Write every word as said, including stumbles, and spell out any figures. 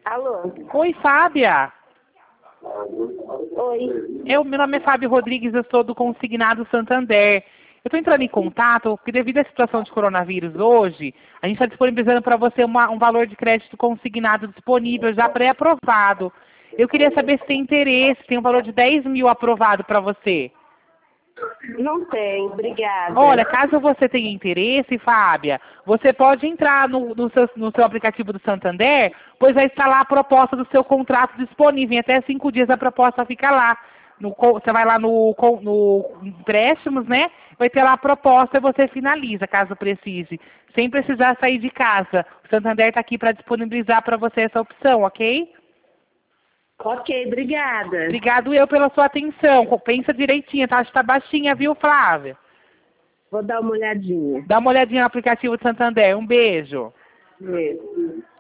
Alô? Oi, Fábia. Oi. Eu, meu nome é Fábio Rodrigues, eu sou do Consignado Santander. Eu estou entrando em contato porque devido à situação de coronavírus hoje, a gente está disponibilizando para você uma, um valor de crédito consignado disponível, já pré-aprovado. Eu queria saber se tem interesse, tem um valor de dez mil aprovado para você. Não tem, obrigada. Olha, caso você tenha interesse, Fábia, você pode entrar no, no, seu, no seu aplicativo do Santander, pois vai estar lá a proposta do seu contrato disponível. Em até cinco dias a proposta fica lá. No, você vai lá no, no empréstimos, né? Vai ter lá a proposta e você finaliza, caso precise. Sem precisar sair de casa. O Santander está aqui para disponibilizar para você essa opção, ok? Ok, obrigada. Obrigado eu pela sua atenção. Pensa direitinho, tá? Acho que tá baixinha, viu, Flávia? Vou dar uma olhadinha. Dá uma olhadinha no aplicativo do Santander. Um beijo. Mesmo.